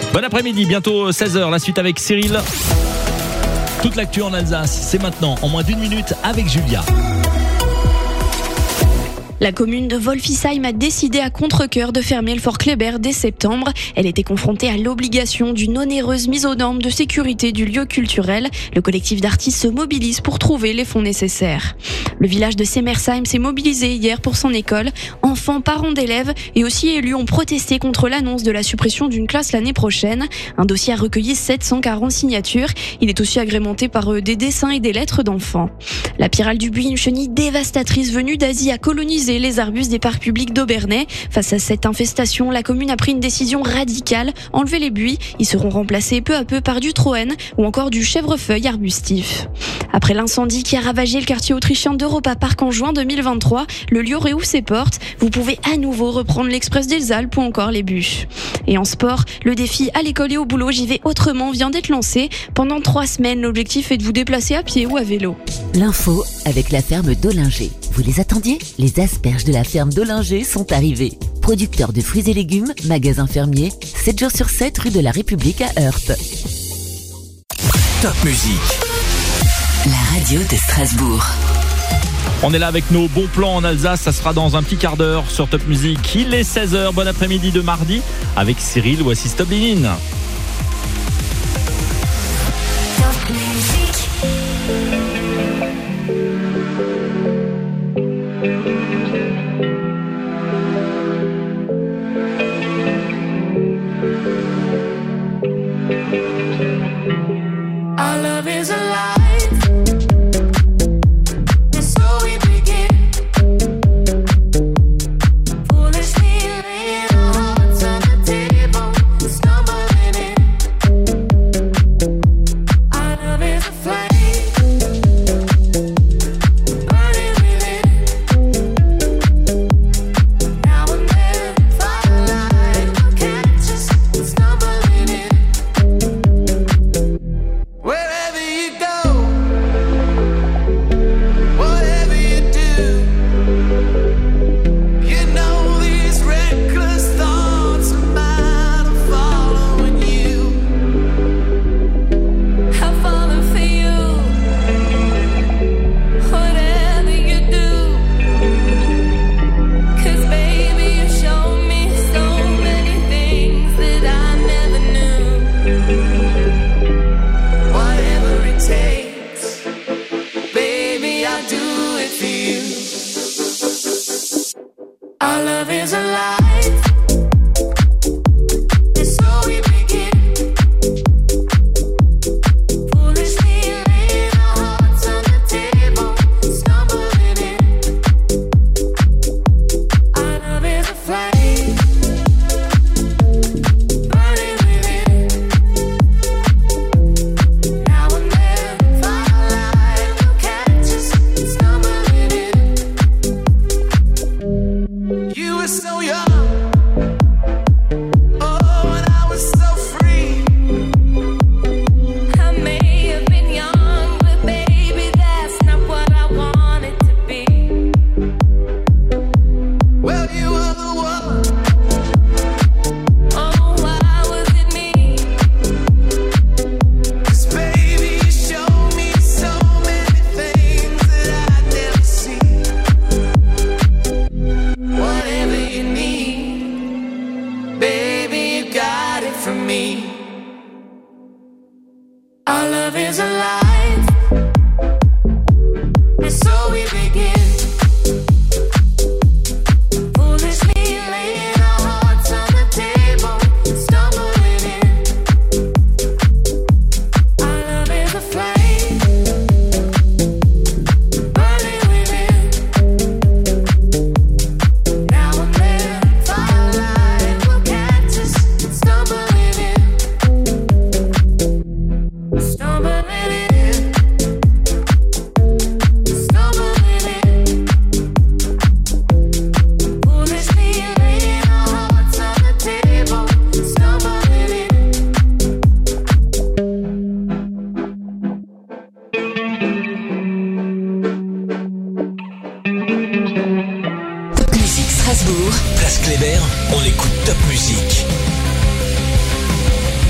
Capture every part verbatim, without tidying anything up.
Bon après-midi, bientôt seize heures, la suite avec Cyril. Toute l'actu en Alsace, c'est maintenant, en moins d'une minute, avec Julia. La commune de Wolfisheim a décidé à contre-cœur de fermer le Fort Kléber dès septembre. Elle était confrontée à l'obligation d'une onéreuse mise aux normes de sécurité du lieu culturel. Le collectif d'artistes se mobilise pour trouver les fonds nécessaires. Le village de Semersheim s'est mobilisé hier pour son école. Enfants, parents d'élèves et aussi élus ont protesté contre l'annonce de la suppression d'une classe l'année prochaine. Un dossier a recueilli sept cent quarante signatures. Il est aussi agrémenté par des dessins et des lettres d'enfants. La pyrale du buis, une chenille dévastatrice venue d'Asie, a colonisé les arbustes des parcs publics d'Aubernais. Face à cette infestation, la commune a pris une décision radicale, enlever les buis. Ils seront remplacés peu à peu par du troène ou encore du chèvrefeuille arbustif. Après l'incendie qui a ravagé le quartier autrichien d'Europa Park en juin deux mille vingt-trois, le lieu réouvre ses portes. Vous pouvez à nouveau reprendre l'Express des Alpes ou encore les bus. Et en sport, le défi à l'école et au boulot, j'y vais autrement vient d'être lancé. Pendant trois semaines, l'objectif est de vous déplacer à pied ou à vélo. L'info avec la ferme d'Ollinger. Vous les attendiez ? Les asperges de la ferme d'Ollinger sont arrivées. Producteur de fruits et légumes, magasin fermier, sept jours sur sept rue de la République à Heurte. Top Musique. La radio de Strasbourg. On est là avec nos bons plans en Alsace, ça sera dans un petit quart d'heure sur Top Musique. Il est seize heures, bon après-midi de mardi avec Cyril, voici Stop Linin. Top Musique. Our love is alive, and so we begin. Foolishly laying our hearts on the table, stumbling in. Our love is a flame, burning within. Now and then, firelight will catch us stumbling in. Wherever you go, whatever you do, you know these reckless thoughts of mine are following you. I follow for you, whatever you do. 'Cause baby, you show me so many things that I never knew. Whatever it takes, baby, I'll do it for you. Our love is alive, and so we begin. Foolishly laying our hearts on the table, stumbling in. Our love is a flame, burning within. Now and then, firelight will catch us stumbling in. You were so young, oh, and I was so free. I may have been young, but baby, that's not what I wanted to be. Well, you were the one. Oh, why was it me? 'Cause baby, you showed me so many things that I'd never seen. Whatever you need, baby, you got it from me. Our love is alive, and so we begin. Foolishly laying our hearts on the table, stumbling in. Our love is a flame, burning within. Now and then, firelight will catch us stumbling in. Stumbling in. Stumbling in. Foolishly laying our hearts on the table, stumbling in. Top Musique Strasbourg. Place Kléber, on écoute Top Musique.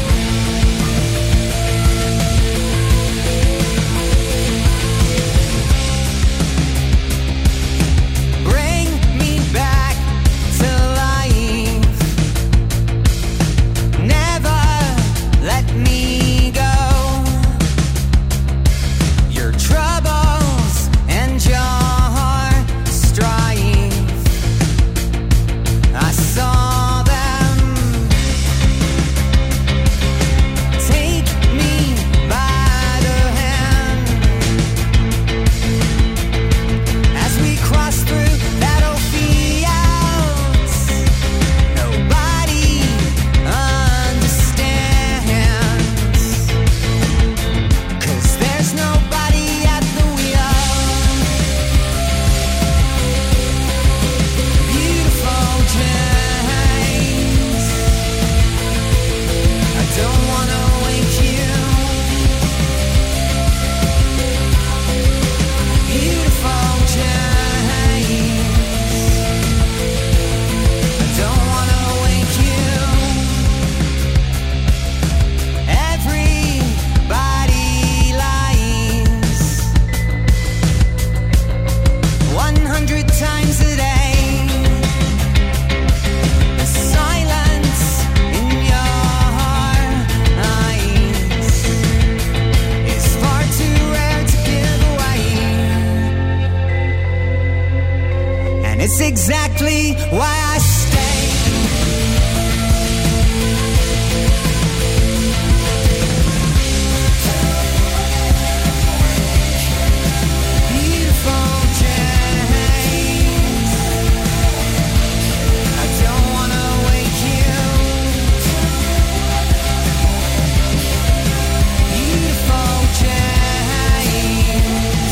and it's exactly why I stay. Beautiful James, I don't wanna wake you. Beautiful James,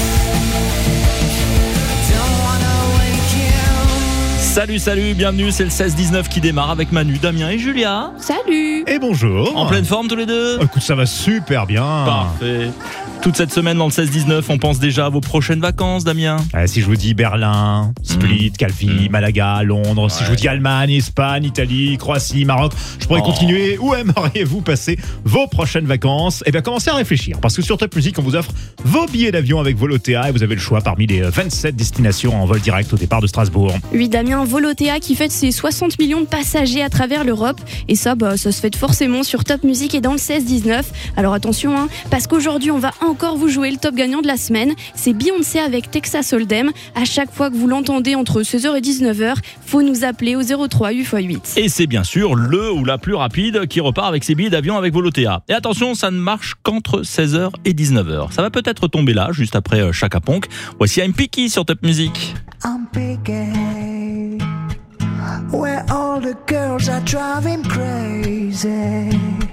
I don't wanna wake you. Salut, salut, bienvenue, c'est le seize dix-neuf qui démarre avec Manu, Damien et Julia. Salut. Et bonjour. En pleine forme tous les deux? Écoute, ça va super bien. Parfait. Toute cette semaine dans le seize dix-neuf, on pense déjà à vos prochaines vacances, Damien. Euh, si je vous dis Berlin, Split, Calvi, Malaga, Londres, ouais. Si je vous dis Allemagne, Espagne, Italie, Croatie, Maroc, je pourrais oh. continuer. Où aimeriez-vous passer vos prochaines vacances? Eh bien, commencez à réfléchir, parce que sur Top Music, on vous offre vos billets d'avion avec Volotea et vous avez le choix parmi les vingt-sept destinations en vol direct au départ de Strasbourg. Oui, Damien, Volotea qui fête ses soixante millions de passagers à travers l'Europe. Et ça, bah, ça se fête forcément sur Top Music et dans le seize dix-neuf. Alors attention, hein, parce qu'aujourd'hui, on va encore vous jouer le top gagnant de la semaine. C'est Beyoncé avec Texas Hold'em. À chaque fois que vous l'entendez entre seize heures et dix-neuf heures, faut nous appeler au zéro trois huit fois huit. Et c'est bien sûr le ou la plus rapide qui repart avec ses billets d'avion avec Volotea. Et attention, ça ne marche qu'entre seize heures et dix-neuf heures. Ça va peut-être tomber là, juste après Chaka Ponk. Voici I'm Picky sur Top Music. I'm picky, where all the girls are driving crazy.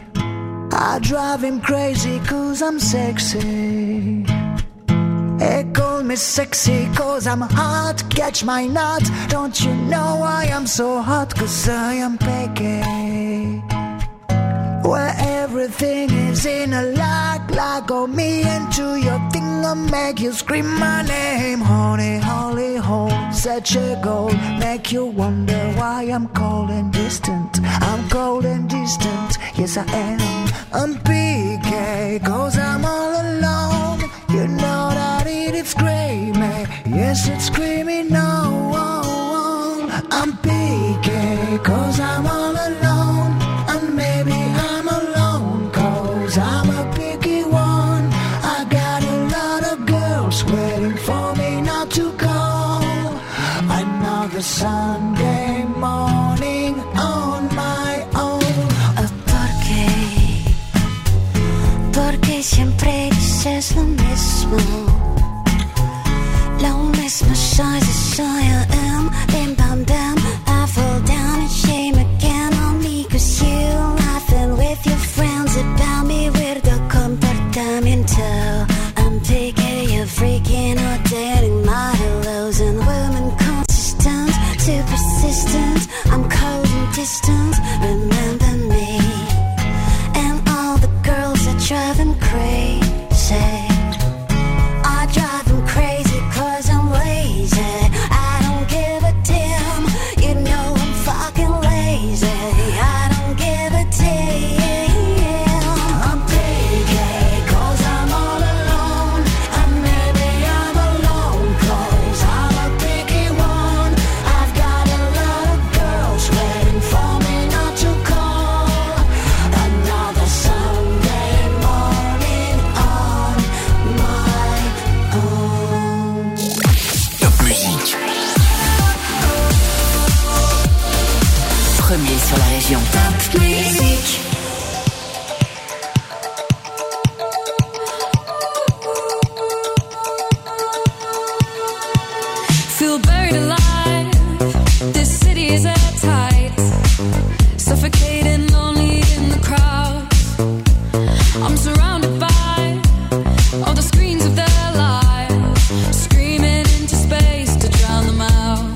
I drive him crazy cause I'm sexy. They call me sexy cause I'm hot. Catch my nut. Don't you know I am so hot cause I am picky, where everything is in a lock. Lock on me into your thing and make you scream my name. Honey, holy hole, such a goal. Make you wonder why I'm cold and distant. I'm cold and distant, yes I am. I'm picky cause I'm all alone. You know that it is screaming, yes it's screaming no. I'm picky cause I'm all alone. And maybe I'm alone cause I'm a picky one. I got a lot of girls waiting for me not to go. Another Sunday morning on my own. Oh, ¿por qué? Porque siempre dices lo mismo. Lo mismo soy, soy I am. Bim bam bam, I fall down and shame again on me cause you laughing with your friends about me weirdo comportamiento. I'm picky, you're freaking out, dating my hellos and women consistent, too persistent. I'm cold and distant, remember me. And all the girls are driving crazy. I drive them crazy cause I'm lazy. I don't give a damn, you know I'm fucking lazy. I don't give a damn. I'm picky cause I'm all alone. And maybe I'm alone cause I'm a picky one. I've got a lot of girls waiting for me not to call. Another Sunday morning on my own. Top Music. Premier sur la région. Top music. Feel buried alive. This city is airtight. Suffocating, lonely in the crowd. I'm surrounded by all the screens of their lives, screaming into space to drown them out.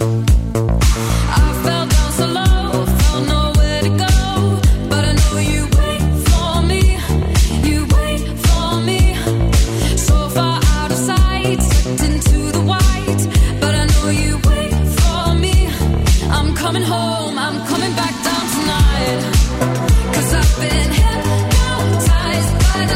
I fell down so low, felt nowhere to go, but I know you wait for me, you wait for me. So far out of sight, sucked into the white, but I know you wait for me. I'm coming home, I'm coming back down tonight, cause I've been hypnotized by the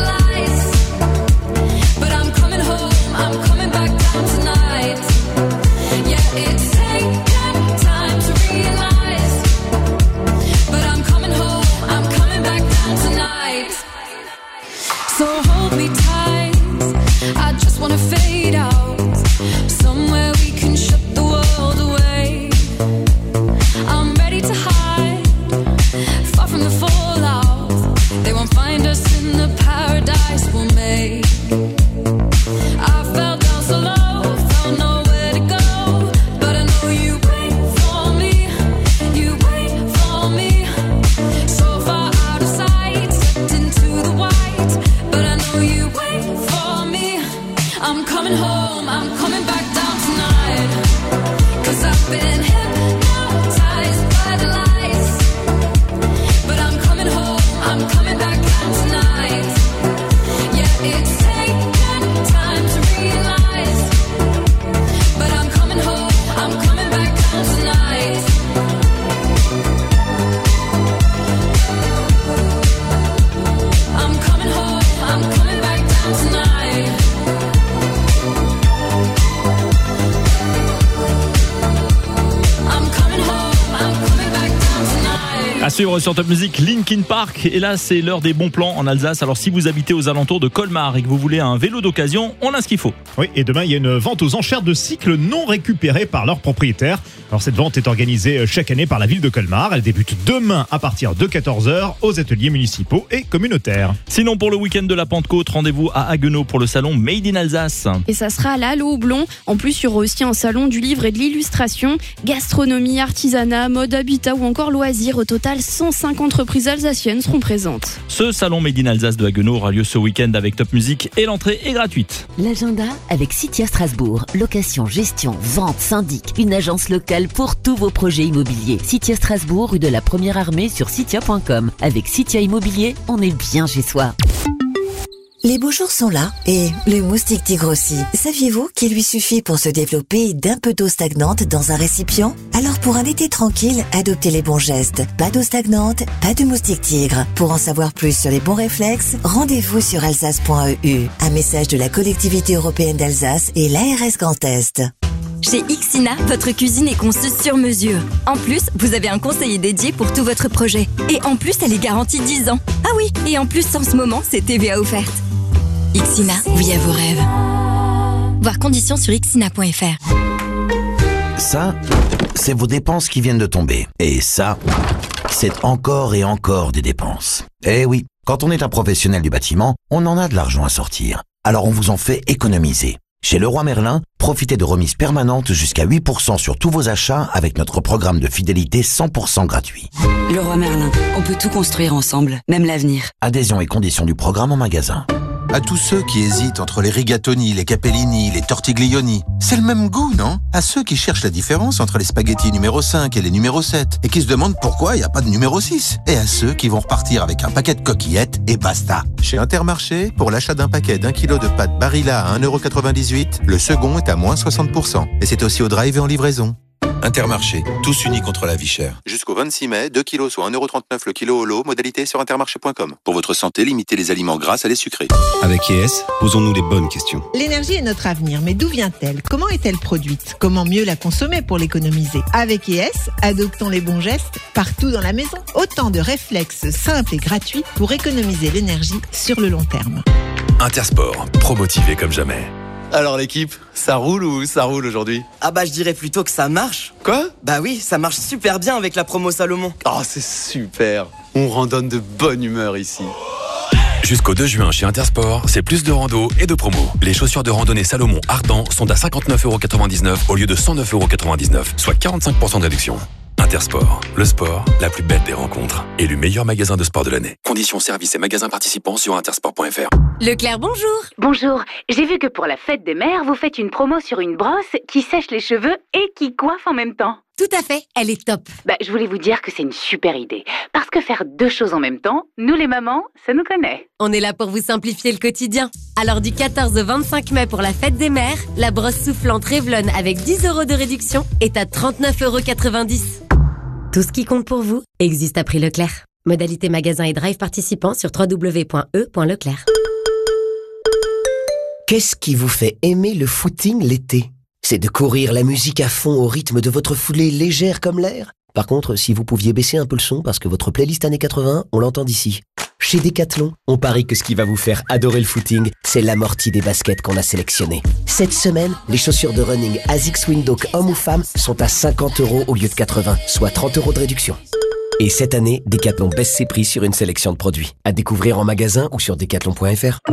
suivre sur Top Music, Linkin Park. Et là, c'est l'heure des bons plans en Alsace. Alors, si vous habitez aux alentours de Colmar et que vous voulez un vélo d'occasion, on a ce qu'il faut. Oui, et demain, il y a une vente aux enchères de cycles non récupérés par leurs propriétaires. Alors, cette vente est organisée chaque année par la ville de Colmar. Elle débute demain à partir de quatorze heures aux ateliers municipaux et communautaires. Sinon, pour le week-end de la Pentecôte, rendez-vous à Haguenau pour le salon Made in Alsace. Et ça sera à la Halle au Houblon. En plus, il y aura aussi un salon du livre et de l'illustration, gastronomie, artisanat, mode, habitat ou encore loisirs. Au total, cent cinq entreprises alsaciennes seront présentes. Ce salon Made in Alsace de Haguenau aura lieu ce week-end avec Top Music et l'entrée est gratuite. L'agenda avec Citia Strasbourg. Location, gestion, vente, syndic. Une agence locale pour tous vos projets immobiliers. Citia Strasbourg, rue de la Première Armée sur citia point com. Avec Citia Immobilier, on est bien chez soi. Les beaux jours sont là et le moustique tigre aussi. Saviez-vous qu'il lui suffit pour se développer d'un peu d'eau stagnante dans un récipient? Alors pour un été tranquille, adoptez les bons gestes. Pas d'eau stagnante, pas de moustique tigre. Pour en savoir plus sur les bons réflexes, rendez-vous sur alsace point e u. Un message de la collectivité européenne d'Alsace et l'A R S Grand Est. Chez Ixina, votre cuisine est conçue sur mesure. En plus, vous avez un conseiller dédié pour tout votre projet. Et en plus, elle est garantie dix ans. Ah oui, et en plus, en ce moment, c'est T V A offerte. Ixina, oui à vos rêves. Voir conditions sur ixina point f r. Ça, c'est vos dépenses qui viennent de tomber. Et ça, c'est encore et encore des dépenses. Eh oui, quand on est un professionnel du bâtiment, on en a de l'argent à sortir. Alors on vous en fait économiser. Chez Leroy Merlin, profitez de remises permanentes jusqu'à huit pour cent sur tous vos achats avec notre programme de fidélité cent pour cent gratuit. Leroy Merlin, on peut tout construire ensemble, même l'avenir. Adhésion et conditions du programme en magasin. À tous ceux qui hésitent entre les rigatoni, les capellini, les tortiglioni, c'est le même goût, non? À ceux qui cherchent la différence entre les spaghettis numéro cinq et les numéro sept et qui se demandent pourquoi il n'y a pas de numéro six. Et à ceux qui vont repartir avec un paquet de coquillettes et basta. Chez Intermarché, pour l'achat d'un paquet d'un kilo de pâtes Barilla à un euro quatre-vingt-dix-huit, le second est à moins soixante pour cent. Et c'est aussi au drive et en livraison. Intermarché, tous unis contre la vie chère. Jusqu'au vingt-six mai, deux kilos soit un euro trente-neuf le kilo au lot, modalité sur intermarché point com. Pour votre santé, limitez les aliments gras à les sucrés. Avec I E S, posons-nous les bonnes questions. L'énergie est notre avenir, mais d'où vient-elle? Comment est-elle produite? Comment mieux la consommer pour l'économiser? Avec I E S, adoptons les bons gestes partout dans la maison. Autant de réflexes simples et gratuits pour économiser l'énergie sur le long terme. Intersport, pro-motivé comme jamais. Alors l'équipe, ça roule ou ça roule aujourd'hui? Ah bah je dirais plutôt que ça marche. Quoi? Bah oui, ça marche super bien avec la promo Salomon. Oh c'est super, on randonne de bonne humeur ici. Jusqu'au deux juin chez Intersport, c'est plus de rando et de promo. Les chaussures de randonnée Salomon Ardent sont à cinquante-neuf euros quatre-vingt-dix-neuf au lieu de cent neuf euros quatre-vingt-dix-neuf, soit quarante-cinq pour cent de réduction. Intersport, le sport, la plus belle des rencontres. Élu meilleur magasin de sport de l'année. Conditions, services et magasins participants sur intersport point f r. Leclerc, bonjour. Bonjour. J'ai vu que pour la fête des mères, vous faites une promo sur une brosse qui sèche les cheveux et qui coiffe en même temps. Tout à fait, elle est top. Bah, je voulais vous dire que c'est une super idée. Parce que faire deux choses en même temps, nous les mamans, ça nous connaît. On est là pour vous simplifier le quotidien. Alors du quatorze au vingt-cinq mai pour la fête des mères, la brosse soufflante Revlon avec dix euros de réduction est à trente-neuf euros quatre-vingt-dix. Tout ce qui compte pour vous existe à prix Leclerc. Modalité magasin et drive participants sur w w w point e point leclerc. Qu'est-ce qui vous fait aimer le footing l'été? C'est de courir la musique à fond au rythme de votre foulée légère comme l'air? Par contre, si vous pouviez baisser un peu le son parce que votre playlist années quatre-vingts, on l'entend d'ici. Chez Decathlon, on parie que ce qui va vous faire adorer le footing, c'est l'amorti des baskets qu'on a sélectionnées. Cette semaine, les chaussures de running Asics Windhoek hommes ou femmes sont à cinquante euros au lieu de quatre-vingts, soit trente euros de réduction. Et cette année, Decathlon baisse ses prix sur une sélection de produits. À découvrir en magasin ou sur decathlon point f r.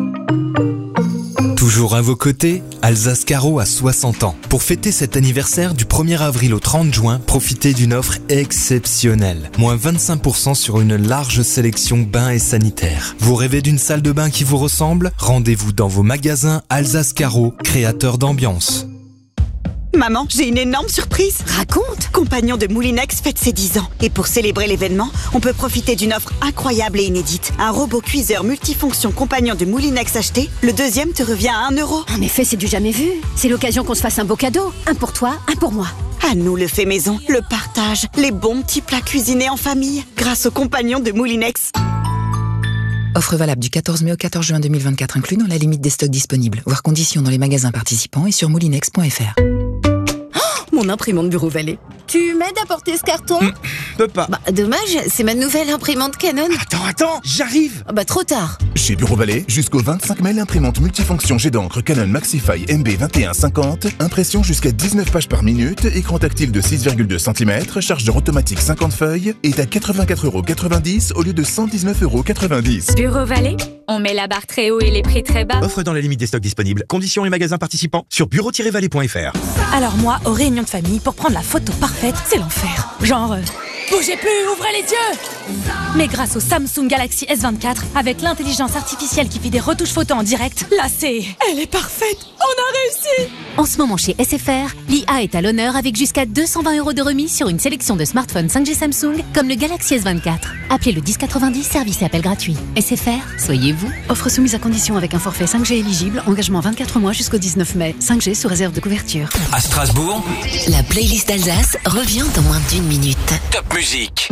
Toujours à vos côtés, Alsace Carreau a soixante ans. Pour fêter cet anniversaire du premier avril au trente juin, profitez d'une offre exceptionnelle. moins vingt-cinq pour cent sur une large sélection bains et sanitaires. Vous rêvez d'une salle de bain qui vous ressemble? Rendez-vous dans vos magasins Alsace Carreau, créateurs d'ambiance. Maman, j'ai une énorme surprise. Raconte. Compagnon de Moulinex fête ses dix ans. Et pour célébrer l'événement, on peut profiter d'une offre incroyable et inédite. Un robot cuiseur multifonction Compagnon de Moulinex acheté, le deuxième te revient à un euro. En effet, c'est du jamais vu. C'est l'occasion qu'on se fasse un beau cadeau. Un pour toi, un pour moi. À nous le fait maison, le partage, les bons petits plats cuisinés en famille, grâce au Compagnon de Moulinex. Offre valable du quatorze mai au quatorze juin deux mille vingt-quatre, inclus dans la limite des stocks disponibles. Voir conditions dans les magasins participants et sur moulinex point f r. Mon imprimante Bureau Vallée. Tu m'aides à porter ce carton? mmh, Peux pas. Bah, dommage, c'est ma nouvelle imprimante Canon. Attends, attends, j'arrive. Bah, trop tard. Chez Bureau Vallée, jusqu'au vingt-cinq mai, l'imprimante multifonction jet d'encre Canon Maxify M B vingt et un cinquante, impression jusqu'à dix-neuf pages par minute, écran tactile de six virgule deux centimètres, chargeur automatique cinquante feuilles, est à quatre-vingt-quatre euros quatre-vingt-dix au lieu de cent dix-neuf euros quatre-vingt-dix. Bureau Vallée, on met la barre très haut et les prix très bas. Offre dans la limite des stocks disponibles. Conditions et magasins participants sur bureau tiret vallée point f r. Alors moi, aux réunions de famille, pour prendre la photo parfaite, c'est l'enfer. Genre, euh, bougez plus, ouvrez les yeux. Mais grâce au Samsung Galaxy S vingt-quatre, avec l'intelligence artificielle qui fait des retouches photos en direct, là c'est... Elle est parfaite. On a réussi. En ce moment chez S F R, l'I A est à l'honneur avec jusqu'à deux cent vingt euros de remise sur une sélection de smartphones cinq G Samsung, comme le Galaxy S vingt-quatre. Appelez le dix quatre-vingt-dix, service et appel gratuit. S F R, soyez vous. Offre soumise à condition avec un forfait cinq G éligible, engagement vingt-quatre mois jusqu'au dix-neuf mai. cinq G sous réserve de couverture. À Strasbourg, La playlist d'Alsace revient dans moins d'une minute. Top musique.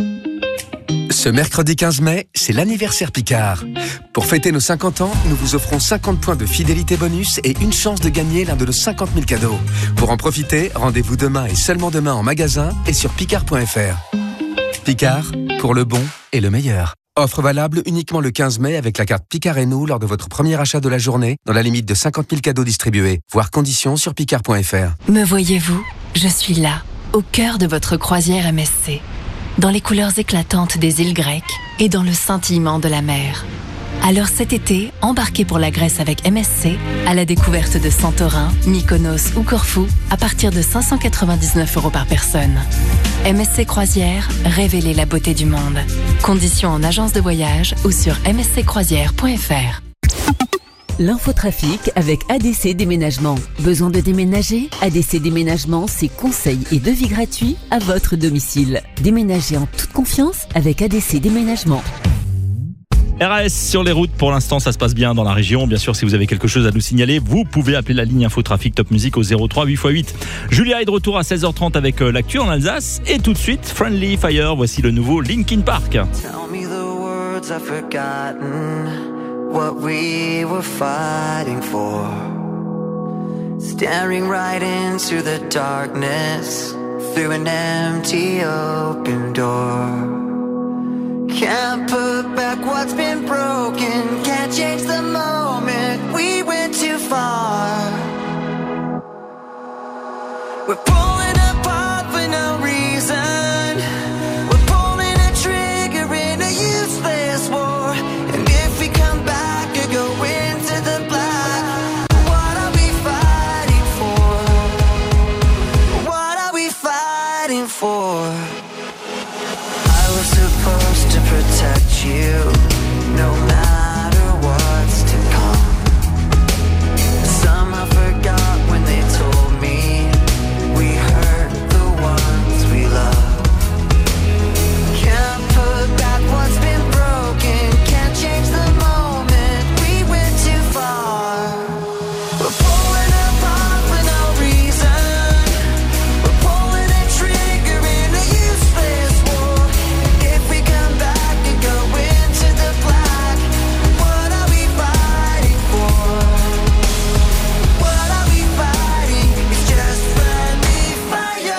Ce mercredi quinze mai, c'est l'anniversaire Picard. Pour fêter nos cinquante ans, nous vous offrons cinquante points de fidélité bonus et une chance de gagner l'un de nos cinquante mille cadeaux. Pour en profiter, rendez-vous demain et seulement demain en magasin et sur picard point f r. Picard, pour le bon et le meilleur. Offre valable uniquement le quinze mai avec la carte Picard et nous lors de votre premier achat de la journée, dans la limite de cinquante mille cadeaux distribués. Voir conditions sur picard point f r. Me voyez-vous? Je suis là, au cœur de votre croisière M S C. Dans les couleurs éclatantes des îles grecques et dans le scintillement de la mer. Alors cet été, embarquez pour la Grèce avec M S C à la découverte de Santorin, Mykonos ou Corfou à partir de cinq cent quatre-vingt-dix-neuf euros par personne. M S C Croisière, révélez la beauté du monde. Conditions en agence de voyage ou sur m s c croisière point f r. L'infotrafic avec A D C Déménagement. Besoin de déménager? A D C Déménagement, c'est conseils et devis gratuits à votre domicile. Déménagez en toute confiance avec A D C Déménagement. R A S sur les routes, pour l'instant ça se passe bien dans la région. Bien sûr, si vous avez quelque chose à nous signaler, vous pouvez appeler la ligne Infotrafic Top Music au zéro trois huit fois huit. Julia est de retour à seize heures trente avec l'actu en Alsace. Et tout de suite, Friendly Fire, voici le nouveau Linkin Park. Tell me the words I've forgotten, what we were fighting for. Staring right into the darkness, through an empty open door. Can't put back what's been broken, can't change the moment, we went too far. We're pulling apart for no reason, we're pulling a trigger in a useless war. And if we come back or go into the black, what are we fighting for? What are we fighting for? I was supposed to protect you, no matter what's to come. Somehow forgot when they told me we hurt the ones we love. Can't put back what's been broken, can't change the moment, we went too far. We're pulling apart for no reason, we're pulling a trigger in a useless war. If we come back and go into the black, what are we fighting for? What are we fighting? It's just friendly fire.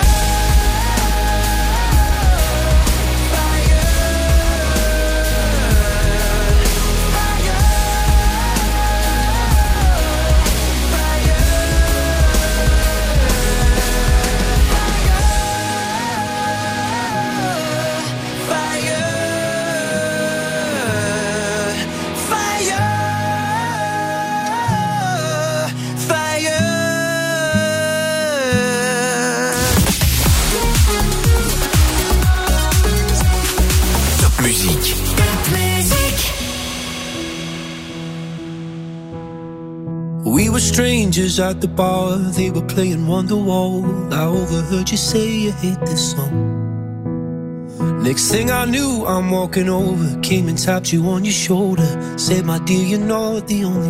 Top musique. We were strangers at the bar, they were playing Wonderwall. I overheard you say you hate this song. Next thing I knew, I'm walking over, came and tapped you on your shoulder, said, my dear, you're not the only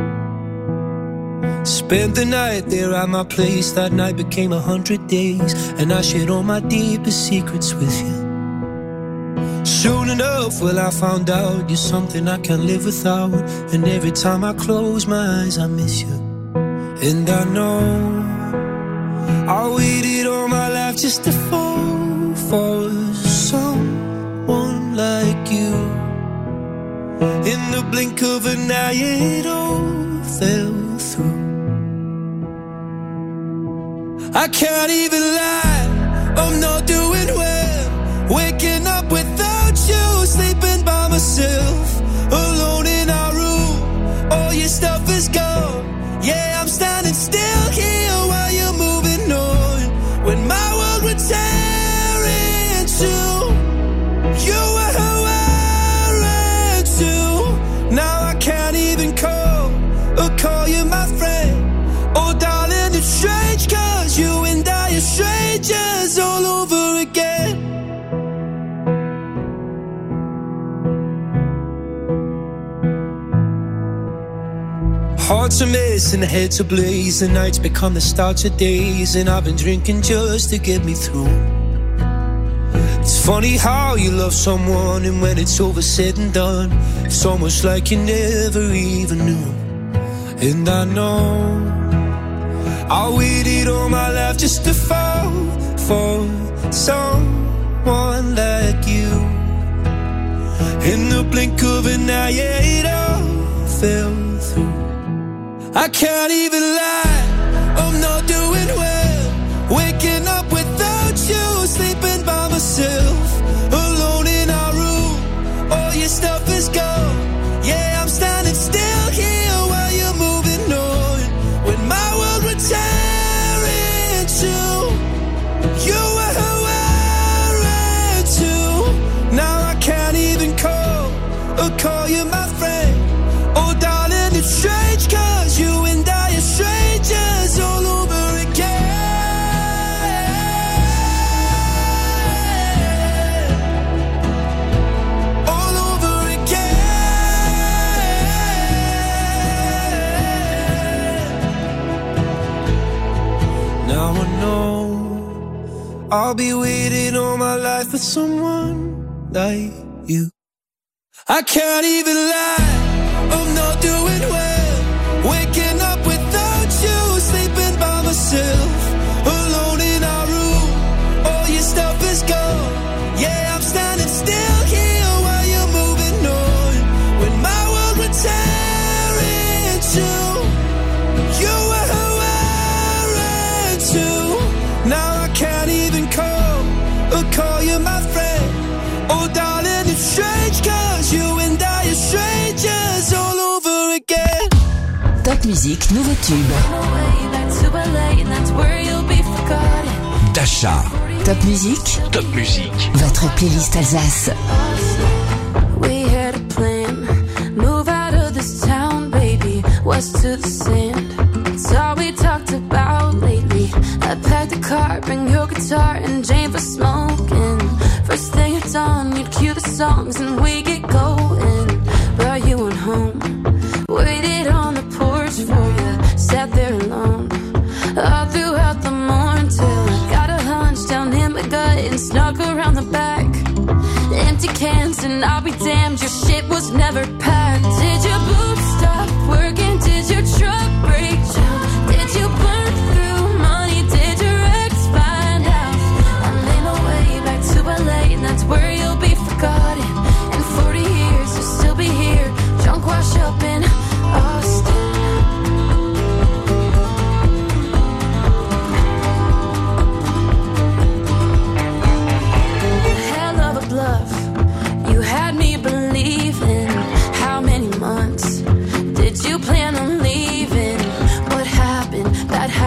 one. Spent the night there at my place, that night became a hundred days, and I shared all my deepest secrets with you. Soon enough, well, I found out you're something I can't live without. And every time I close my eyes, I miss you. And I know I waited all my life just to fall blink of an eye it all fell through. I can't even lie, I'm not doing well. Waking up without you, sleeping by myself, alone in our room. All your stuff is gone. Yeah, I'm standing still here while you're moving on. When my world would tear into, you were wearing too. Now I can't even call or call you my friend. Oh darling, it's strange, cause you and I are strangers all over again. Hearts are missing, heads are blaze, the nights become the starts of days, and I've been drinking just to get me through. It's funny how you love someone, and when it's over said and done, it's almost like you never even knew. And I know I waited all my life just to fall for someone like you. In the blink of an eye, it all fell through. I can't even lie, I'm not doing well. Waking up without you, sleeping by myself, alone in our room. All your stuff is gone. Yeah, I'm standing still here while you're moving on. When my world would tear into, you were wearing too. Now I can't even call or call you my friend. Oh darling, it's strange, cause you and I are strangers all over again. All over again. Now I know I'll be waiting all my life for someone like you. I can't even lie, I'm not doing well. Waking up without you, sleeping by myself, alone in our room. All your stuff is gone. Yeah, I'm standing still here while you're moving on. When my world would tear into, you were wearing too. Now I can't even call or call you my friend. Oh darling, it's strange, cause you and I are strangers all over again. Top musique, nouveau tube. Dasha. Top musique. Top musique. Votre playlist Alsace. We had a plan, move out of this town, baby, west to the sand. It's all we talked about lately. I packed a car, bring your guitar and Jane for smoking. First thing at dawn, you'd cue the songs and we get going. Brought you on home, waited on the porch for you, sat there alone all throughout the morning till I got a hunch down in my gut and snuck around the back. Empty cans and I'll be damned, your shit was never packed. Did your boots stop working? Did your truck break down? Did you burn through money? Did your ex find out? I made my way back to L A and that's where you'll be forgotten. In forty years you'll still be here, drunk wash up in Austin. Bluff. You had me believing. How many months did you plan on leaving? What happened? Bad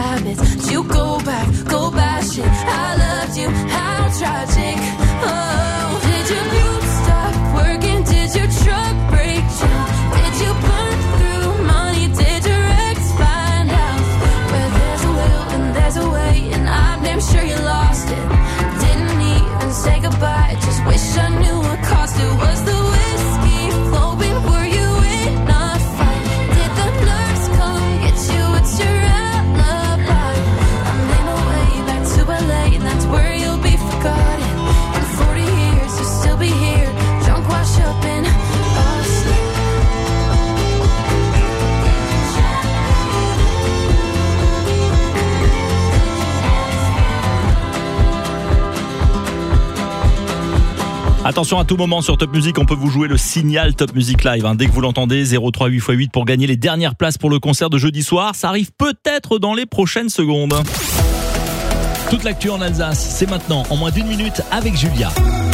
Attention, à tout moment sur Top Music, on peut vous jouer le signal Top Music Live. Hein. Dès que vous l'entendez, zéro trois huit fois huit pour gagner les dernières places pour le concert de jeudi soir. Ça arrive peut-être dans les prochaines secondes. Toute l'actu en Alsace, c'est maintenant, en moins d'une minute, avec Julia.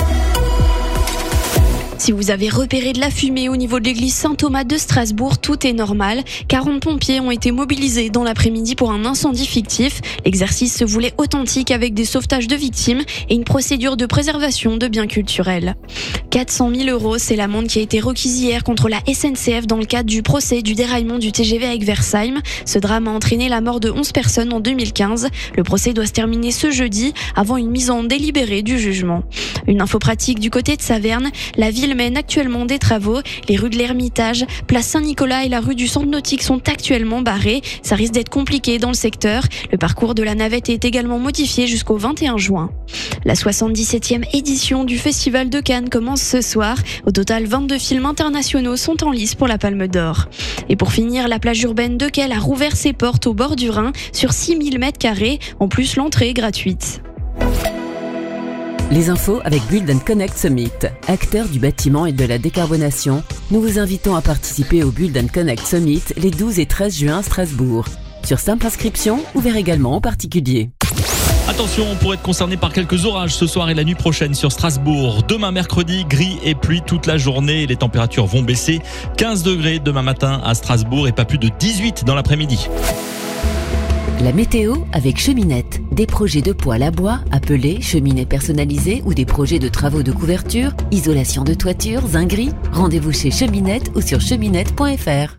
Si vous avez repéré de la fumée au niveau de l'église Saint-Thomas de Strasbourg, tout est normal. quarante pompiers ont été mobilisés dans l'après-midi pour un incendie fictif. L'exercice se voulait authentique avec des sauvetages de victimes et une procédure de préservation de biens culturels. quatre cent mille euros, c'est l'amende qui a été requise hier contre la S N C F dans le cadre du procès du déraillement du T G V avec Versheim. Ce drame a entraîné la mort de onze personnes en deux mille quinze. Le procès doit se terminer ce jeudi avant une mise en délibéré du jugement. Une info pratique du côté de Saverne, la ville mène actuellement des travaux. Les rues de l'Ermitage, place Saint-Nicolas et la rue du Centre Nautique sont actuellement barrées. Ça risque d'être compliqué dans le secteur. Le parcours de la navette est également modifié jusqu'au vingt et un juin. La soixante-dix-septième édition du Festival de Cannes commence ce soir. Au total, vingt-deux films internationaux sont en lice pour la Palme d'Or. Et pour finir, la plage urbaine de Kehl a rouvert ses portes au bord du Rhin sur six mille mètres carrés. En plus, l'entrée est gratuite. Les infos avec Build and Connect Summit. Acteurs du bâtiment et de la décarbonation, nous vous invitons à participer au Build and Connect Summit les douze et treize juin à Strasbourg. Sur simple inscription, ouvert également aux particuliers. Attention, on pourrait être concerné par quelques orages ce soir et la nuit prochaine sur Strasbourg. Demain mercredi, gris et pluie toute la journée. Les températures vont baisser. quinze degrés demain matin à Strasbourg et pas plus de dix-huit dans l'après-midi. La météo avec Cheminette. Des projets de poêle à bois, appelés cheminées personnalisées ou des projets de travaux de couverture, isolation de toiture, zinguerie. Rendez-vous chez Cheminette ou sur cheminette point f r.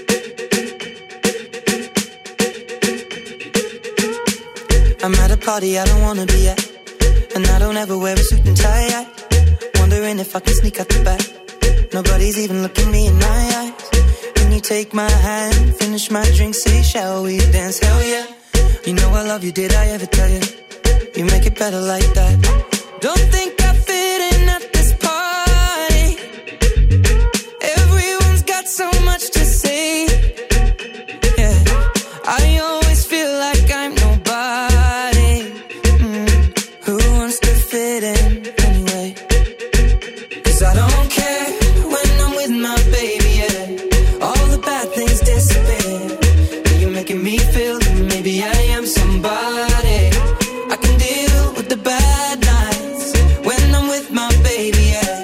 I'm at a party I don't wanna be at, and I don't ever wear a suit and tie yet. Wondering if I can sneak out the back. Nobody's even looking me in my eyes. Can you take my hand, finish my drink, say shall we dance? Hell yeah. You know I love you, did I ever tell you? You make it better like that. Don't think I fit in at this party. Everyone's got so much to say. Yeah, I always feel like I'm nobody. Mm. Who wants to fit in anyway? 'Cause I don't care when I'm with my baby, yeah. All the bad things disappear. You're making me feel that maybe I am somebody. I can deal with the bad nights when I'm with my baby, yeah.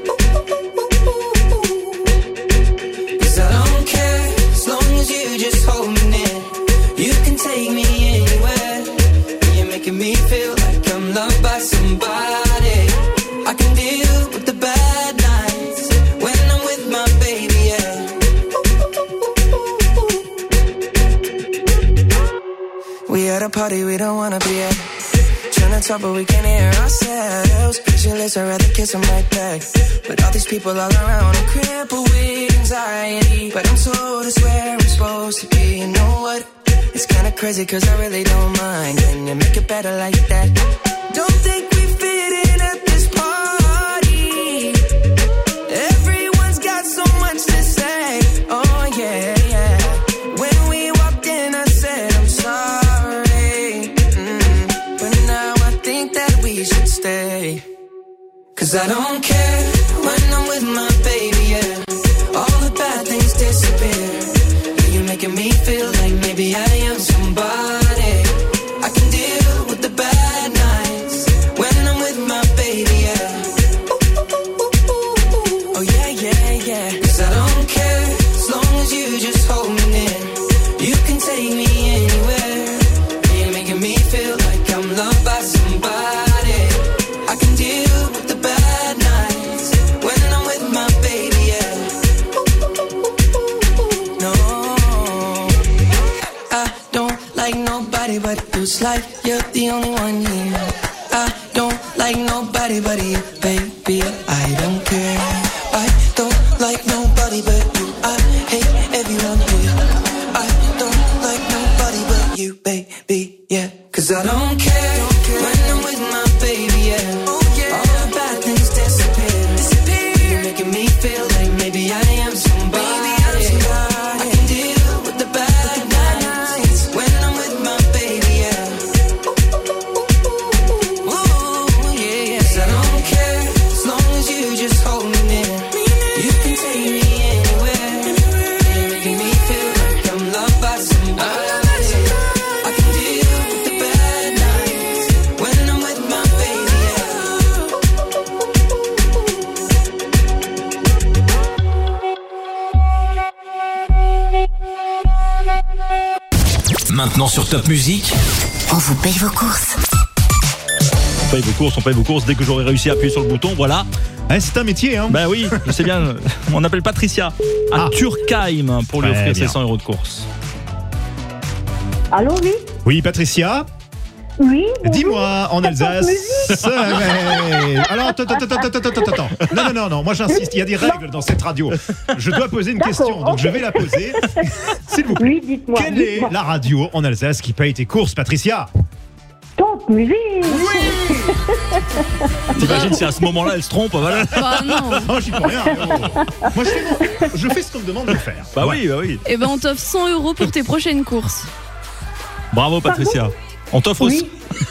'Cause I don't care as long as you just hold me near. You can take me anywhere. You're making me feel like I'm loved by somebody. I can deal with the bad nights when I'm with my baby, yeah. We at a party we don't wanna be at. Trying to talk but we can't hear ourselves. Pictureless, I'd rather kiss them right back. But all these people all around, I'm crippled with anxiety. But I'm told it's where I'm supposed to be. You know what? It's kinda crazy 'cause I really don't mind. Can you make it better like that? Don't think we fit in at this party. Everyone's got so much to say. Oh yeah, yeah. When we walked in I said I'm sorry. Mm. But now I think that we should stay. 'Cause I don't care when I'm with my baby, yeah. All the bad things disappear. You're making me feel like maybe I am somebody. I can deal with the bad nights when I'm with my baby, yeah. Oh yeah, yeah, yeah. 'Cause I don't care as long as you just hold me near. You can take me anywhere. You're making me feel like I'm loved by somebody. I can deal with the bad nights when I'm with my baby, yeah. No, I don't like nobody but you. It's like you're the only one here. I don't like nobody but you, baby. I don't care. I don't like nobody but you. I hate everyone here. I don't like nobody but you, baby, yeah. 'Cause I don't care when I'm with my baby, yeah. All the bad things disappear. You're making me feel like maybe I am somebody. I can deal with the bad nights when I'm with my baby, yeah. Ooh, yeah, yeah. 'Cause I don't care as long as Maintenant sur Top Music, On vous paye vos courses. On paye vos courses, on paye vos courses. Dès que j'aurai réussi à appuyer sur le bouton, voilà. Ouais, c'est un métier, hein. Bah oui, je sais bien. On appelle Patricia à Ah. Turkheim pour lui Très offrir bien. ses cent euros de course. Allô, oui? Oui, Patricia. Oui. Dis-moi, en Alsace. musique. Ouais. Alors, attends, attends, attends, attends, attends, attends. Non, non, non, non, moi j'insiste, il y a des règles dans cette radio. Je dois poser une D'accord, question, donc ok. je vais la poser. S'il vous plaît. Oui, dites-moi. Quelle est dites-moi. la radio en Alsace qui paye tes courses, Patricia? Top musique. Oui. T'imagines si à ce moment-là elle se trompe, voilà. Bah non. Oh, j'y peux rien. oh. Moi, je fais, je fais ce qu'on me demande de faire. Bah Ouais. oui, bah oui. Et ben on t'offre cent euros pour tes prochaines courses. Bravo Patricia. On t'offre Oui.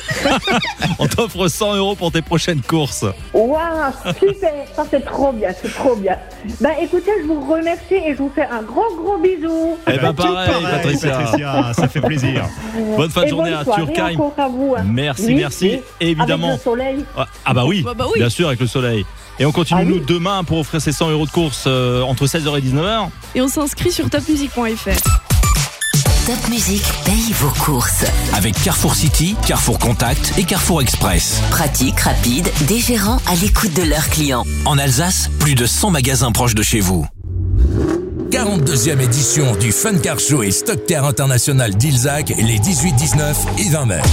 On t'offre cent euros pour tes prochaines courses. Waouh, super. Ça, c'est trop bien, c'est trop bien. Ben, écoutez, je vous remercie et je vous fais un grand, gros bisou. Eh ben Tout pareil, pareil, Patricia. Patricia, ça fait plaisir. Bonne fin de Et journée bonne à soirée Turkheim. encore à vous, hein. Merci, Oui, merci. oui. Évidemment. Avec le soleil. Ah, ah bah oui, Bah, bah oui. bien sûr avec le soleil. Et on continue Ah oui. nous demain pour offrir ces cent euros de course euh, entre seize heures et dix-neuf heures. Et on s'inscrit sur top music point f r. Top Music paye vos courses. avec Carrefour City, Carrefour Contact et Carrefour Express. Pratique, rapide, des gérants à l'écoute de leurs clients. En Alsace, plus de cent magasins proches de chez vous. quarante-deuxième édition du Fun Car Show et Stock Car International d'Ilzac les dix-huit, dix-neuf et vingt mai.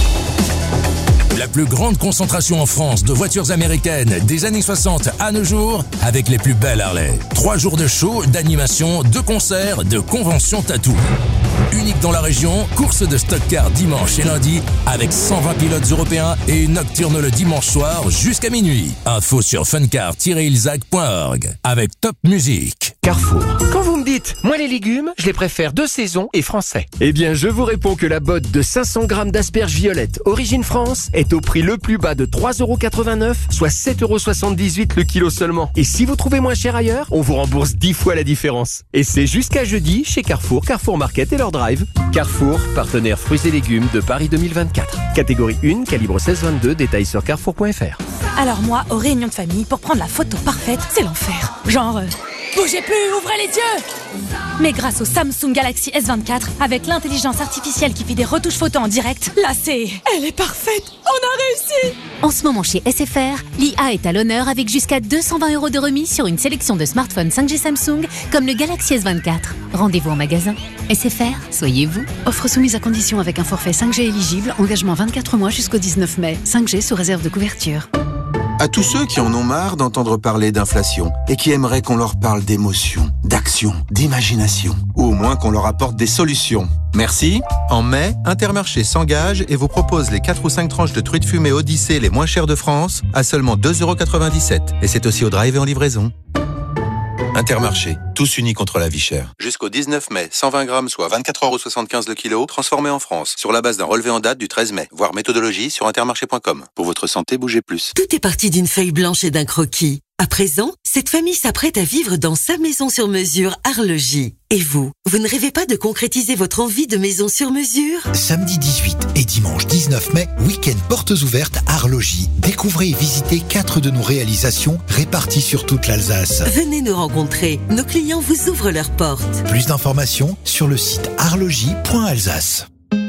La plus grande concentration en France de voitures américaines des années soixante à nos jours avec les plus belles Harley. Trois jours de show, d'animation, de concerts, de conventions tatou. Unique dans la région, course de stock car dimanche et lundi avec cent vingt pilotes européens et une nocturne le dimanche soir jusqu'à minuit. Info sur funcar tiret ilzac point org avec Top Music. Carrefour. Quand vous me dites, moi les légumes, je les préfère de saison et français. Eh bien, je vous réponds que la botte de cinq cents grammes d'asperges violettes Origine France est au prix le plus bas de trois euros quatre-vingt-neuf, soit sept euros soixante-dix-huit le kilo seulement. Et si vous trouvez moins cher ailleurs, on vous rembourse dix fois la différence. Et c'est jusqu'à jeudi chez Carrefour, Carrefour Market et leur drive. Carrefour, partenaire fruits et légumes de Paris deux mille vingt-quatre. Catégorie un, calibre seize vingt-deux, détails sur carrefour point f r. Alors moi, aux réunions de famille, pour prendre la photo parfaite, c'est l'enfer. Genre, euh, bougez plus, ouvrez les yeux. Mais grâce au Samsung Galaxy S vingt-quatre, avec l'intelligence artificielle qui fait des retouches photos en direct, là c'est... Elle est parfaite. On a réussi. En ce moment chez S F R, l'I A est à l'honneur avec jusqu'à deux cent vingt euros de remise sur une sélection de smartphones cinq G Samsung comme le Galaxy S vingt-quatre. Rendez-vous en magasin. S F R, soyez vous. Offre soumise à condition avec un forfait cinq G éligible, engagement vingt-quatre mois jusqu'au dix-neuf mai. cinq G sous réserve de couverture. À tous ceux qui en ont marre d'entendre parler d'inflation et qui aimeraient qu'on leur parle d'émotion, d'action, d'imagination, ou au moins qu'on leur apporte des solutions. Merci. En mai, Intermarché s'engage et vous propose les quatre ou cinq tranches de truites fumées Odyssée les moins chères de France à seulement deux euros quatre-vingt-dix-sept. Et c'est aussi au drive et en livraison. Intermarché, tous unis contre la vie chère. Jusqu'au dix-neuf mai, cent vingt grammes, soit vingt-quatre euros soixante-quinze le kilo, transformé en France, sur la base d'un relevé en date du treize mai. Voir méthodologie sur intermarché point com. Pour votre santé, bougez plus. Tout est parti d'une feuille blanche et d'un croquis. À présent, cette famille s'apprête à vivre dans sa maison sur mesure Arlogy. Et vous, vous ne rêvez pas de concrétiser votre envie de maison sur mesure? Samedi dix-huit et dimanche dix-neuf mai, week-end portes ouvertes Arlogy. Découvrez et visitez quatre de nos réalisations réparties sur toute l'Alsace. Venez nous rencontrer. Nos clients vous ouvrent leurs portes. Plus d'informations sur le site arlogy point alsace.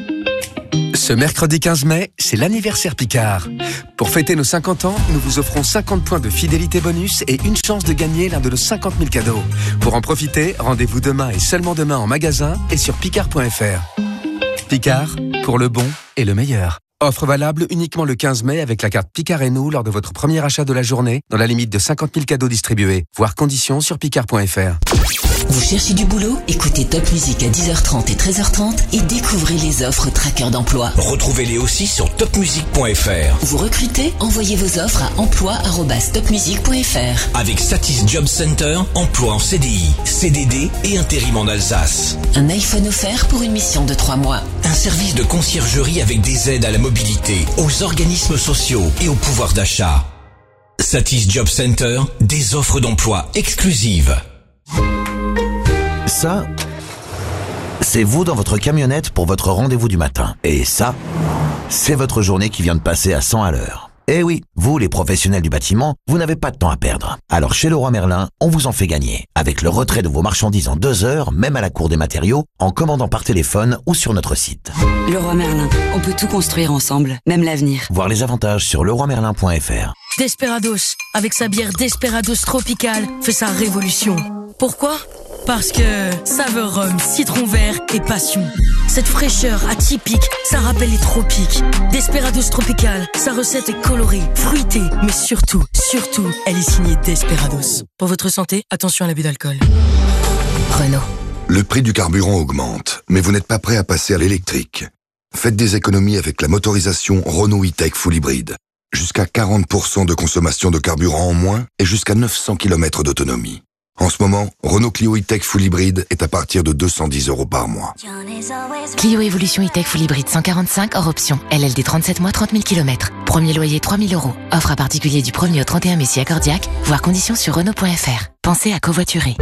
Ce mercredi quinze mai, c'est l'anniversaire Picard. Pour fêter nos cinquante ans, nous vous offrons cinquante points de fidélité bonus et une chance de gagner l'un de nos cinquante mille cadeaux. Pour en profiter, rendez-vous demain et seulement demain en magasin et sur picard point f r. Picard, pour le bon et le meilleur. Offre valable uniquement le quinze mai avec la carte Picard et nous lors de votre premier achat de la journée, dans la limite de cinquante mille cadeaux distribués. Voir conditions sur picard point f r. Vous cherchez du boulot? Écoutez Top Music à dix heures trente et treize heures trente et découvrez les offres traqueurs d'emploi. Retrouvez-les aussi sur top music point f r. Vous recrutez? Envoyez vos offres à emploi arobase top music point f r. Avec Satis Job Center, emploi en C D I, C D D et intérim en Alsace. Un iPhone offert pour une mission de trois mois. Un service de conciergerie avec des aides à la mobilité, aux organismes sociaux et au pouvoir d'achat. Satis Job Center, des offres d'emploi exclusives. Ça, c'est vous dans votre camionnette pour votre rendez-vous du matin. Et ça, c'est votre journée qui vient de passer à cent à l'heure. Eh oui, vous les professionnels du bâtiment, vous n'avez pas de temps à perdre. Alors chez Leroy Merlin, on vous en fait gagner. Avec le retrait de vos marchandises en deux heures, même à la cour des matériaux, en commandant par téléphone ou sur notre site. Leroy Merlin, on peut tout construire ensemble, même l'avenir. Voir les avantages sur leroy merlin point f r. Desperados, avec sa bière Desperados Tropical, fait sa révolution. Pourquoi ? Parce que saveur rhum, citron vert et passion. Cette fraîcheur atypique, ça rappelle les tropiques. Desperados Tropical, sa recette est colorée, fruitée, mais surtout, surtout, elle est signée Desperados. Pour votre santé, attention à l'abus d'alcool. Renault. Le prix du carburant augmente, mais vous n'êtes pas prêt à passer à l'électrique. Faites des économies avec la motorisation Renault E-Tech Full Hybrid. Jusqu'à quarante pour cent de consommation de carburant en moins et jusqu'à neuf cents kilomètres d'autonomie. En ce moment, Renault Clio E-Tech Full Hybrid est à partir de deux cent dix euros par mois. Clio Evolution E-Tech Full Hybrid cent quarante-cinq hors option. L L D trente-sept mois, trente mille kilomètres. Premier loyer trois mille euros. Offre à particulier du premier au trente et un mai si accordiaque. Voir conditions sur Renault point F R. Pensez à covoiturer.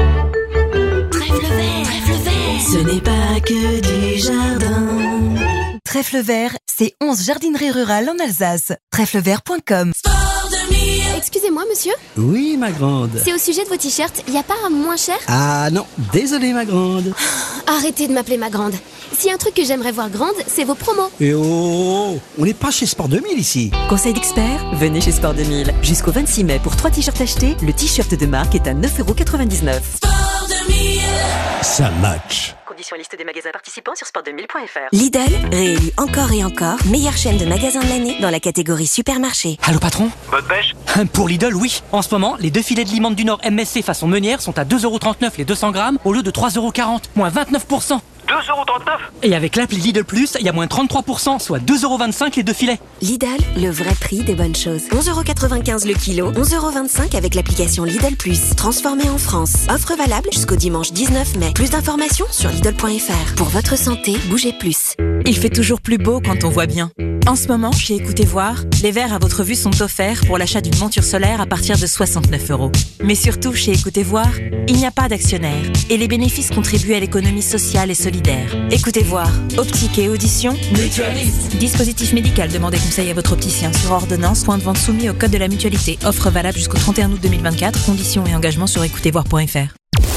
Trèfle vert, trèfle vert, ce n'est pas que du jardin. Trèfle vert, c'est onze jardineries rurales en Alsace. trèfle vert point com. Excusez-moi, monsieur. Oui, ma grande. C'est au sujet de vos t-shirts. Il n'y a pas un moins cher? Ah non, désolé, ma grande. Arrêtez de m'appeler ma grande. S'il y a un truc que j'aimerais voir grande, c'est vos promos. Et oh, on n'est pas chez Sport deux mille ici. Conseil d'expert, venez chez Sport deux mille. Jusqu'au vingt-six mai, pour trois t-shirts achetés, le t-shirt de marque est à neuf euros quatre-vingt-dix-neuf. Sport deux mille. Ça match. Conditions et liste des magasins participants sur sport deux mille point F R. Lidl, réélu encore et encore, meilleure chaîne de magasins de l'année dans la catégorie supermarché. Allô patron? Bonne pêche. Pour Lidl, oui. En ce moment, les deux filets de limande du Nord M S C façon meunière sont à deux euros trente-neuf les deux cents grammes au lieu de trois euros quarante, moins vingt-neuf pour cent. deux euros trente-neuf. Et avec l'appli Lidl Plus, il y a moins trente-trois pour cent, soit deux euros vingt-cinq les deux filets. Lidl, le vrai prix des bonnes choses. onze euros quatre-vingt-quinze le kilo, onze euros vingt-cinq avec l'application Lidl Plus. Transformé en France. Offre valable jusqu'au dimanche dix-neuf mai. Plus d'informations sur Lidl point F R. Pour votre santé, bougez plus. Il fait toujours plus beau quand on voit bien. En ce moment, chez Écoutez Voir, les verres à votre vue sont offerts pour l'achat d'une monture solaire à partir de soixante-neuf euros. Mais surtout, chez Écoutez Voir, il n'y a pas d'actionnaire et les bénéfices contribuent à l'économie sociale et solidaire. Écoutez Voir, optique et audition, mutualiste. Dispositif médical, demandez conseil à votre opticien sur ordonnance, point de vente soumis au code de la mutualité. Offre valable jusqu'au trente et un août deux mille vingt-quatre, conditions et engagements sur écoutez voir point F R.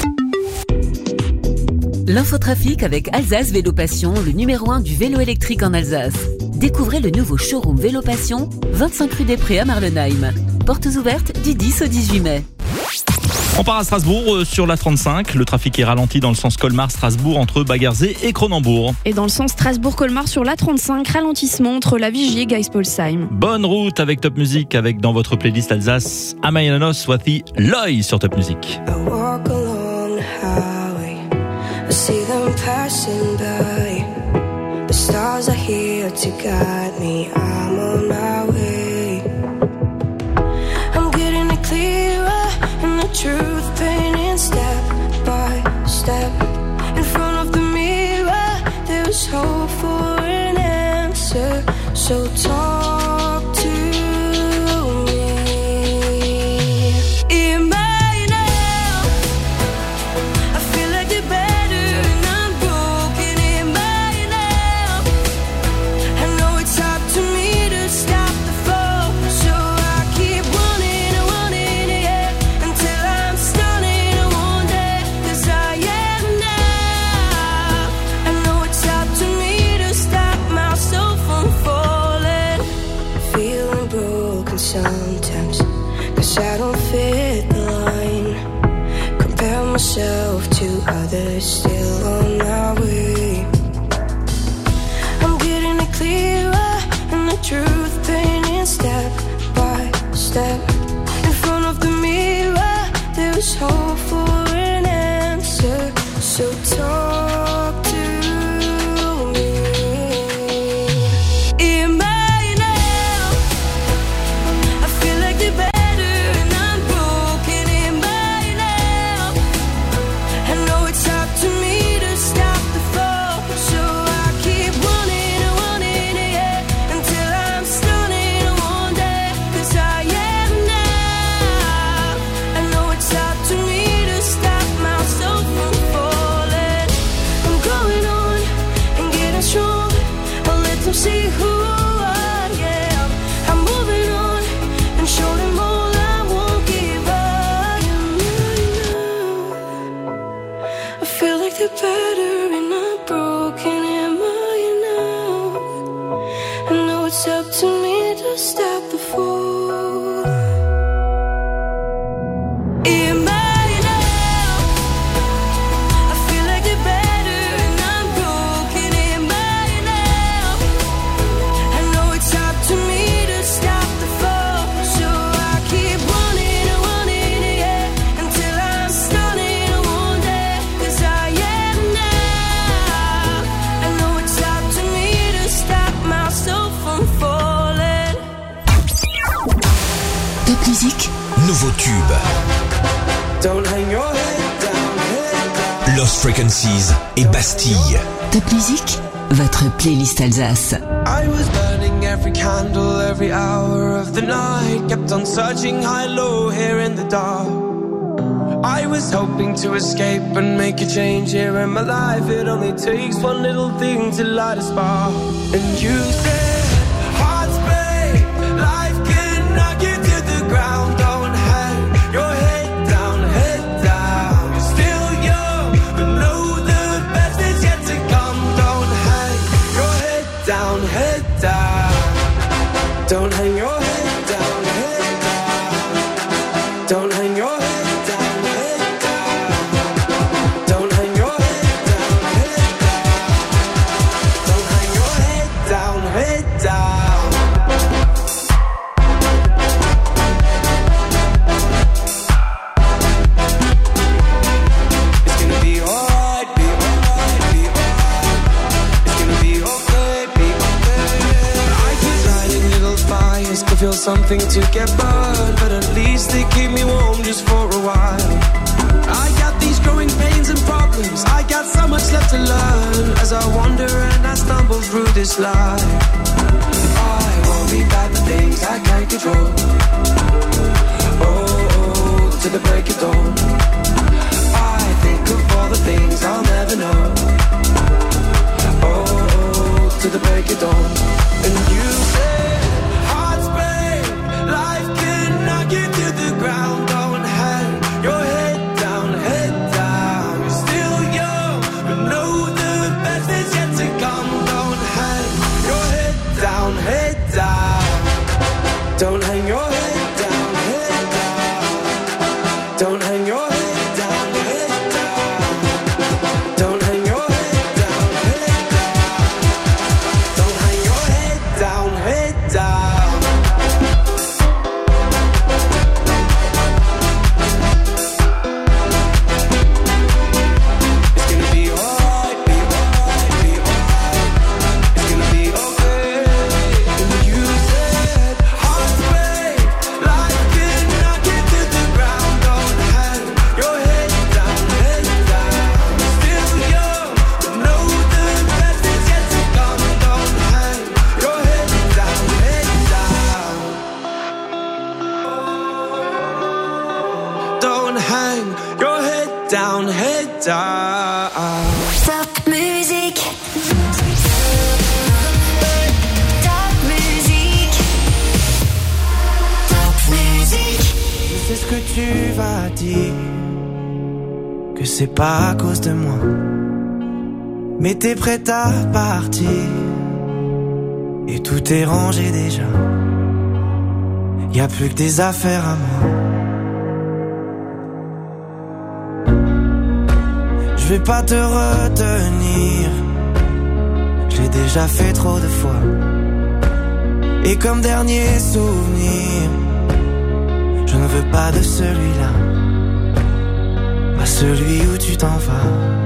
L'infotrafic avec Alsace Vélo Passion, le numéro un du vélo électrique en Alsace. Découvrez le nouveau showroom Vélo Passion, vingt-cinq rue des Prés à Marlenheim. Portes ouvertes du dix au dix-huit mai. On part à Strasbourg euh, sur la trente-cinq. Le trafic est ralenti dans le sens Colmar-Strasbourg entre Bagarzé et Cronenbourg. Et dans le sens Strasbourg-Colmar sur la trente-cinq, ralentissement entre la Vigie et Geispolsheim. Bonne route avec Top Music, avec dans votre playlist Alsace, Amayanos Swathi Loy sur Top Music. I walk along the highway, I see them passing by. The stars are here to guide me, I'm on my way. I'm getting it clearer, and the truth painting step by step. In front of the mirror, there's hope for an answer, so talk to me. In my now, I feel like the better and I'm broken. In my now, I know it's hard to me to stop the fall, so I keep running and running, yeah, until I'm stunning and wounded, 'cause I am now. I know it's hard to me to stop myself from falling, feeling broken sometimes, 'cause I don't fit the line. Compare myself to others still on my way. I'm getting it clearer, and the truth painting step by step. In front of the mirror, there's hope for an answer, so talk to me. In my now, I feel like the better and I'm broken. In my now, I know it's hard to me to stop the fall, so I keep running and running, yeah, until I'm stunning and wounded, 'cause I am now. I know it's hard to me up to me to stop the fall. Am I enough? I feel like the better and I'm broken. Am I enough? I know it's up to me to stop the fall, so I keep running and running, yeah, until I'm stunning and wounded, 'cause I am now. I know it's up to me to stop myself from falling. Top musique, Nouveau tube. Don't hang your head down, head down. Lost Frequencies et Bastille. Top musique, votre playlist Alsace. I was burning every candle, every hour of the night. Kept on searching high, low, here in the dark. I was hoping to escape and make a change here in my life. It only takes one little thing to light a spark. And you said, hearts break, life can knock you to the ground. Don't hang your head down, head down. You're still young, but know the best is yet to come. Don't hang your head down, head down. Don't hang your head down, head down. Don't hang your head down, head down. Don't hang your head down, head down. Don't hang your head down, head down. It's gonna be alright, be alright, be alright. It's gonna be okay, be okay. I keep lighting little fires to feel something to get burned, but at least they keep me warm just for a while. I got these growing pains and problems, I got so much left to learn, as I wander and I stumble through this life. I worry about the things I can't control. Oh, oh, to the break of dawn. I think of all the things I'll never know. Oh, oh, to the break of dawn. And you said, hearts break, life can knock you to the ground. Don't hang your head down, head down. You're still young, but know the best is yet to come. Don't hang your head down, head down. Don't hang your head down, head down. Don't hang your head down, head down. Don't hang your head down, head down. Don't hang your head down, head down. It's gonna be alright, be alright, be alright. It's gonna be okay. And you said, hearts break, life can knock you to the ground. Don't hang your head down, head down. You're still young, but know the best is yet to come. Don't hang your head down, head down. Don't hang your head down, head down. Top musique. Top musique. Top musique. Je sais ce que tu vas dire, que c'est pas à cause de moi, mais t'es prête à partir, et tout est rangé déjà. Y a plus que des affaires à moi. Je vais pas te retenir, je l'ai déjà fait trop de fois. Et comme dernier souvenir, je ne veux pas de celui-là, pas celui où tu t'en vas.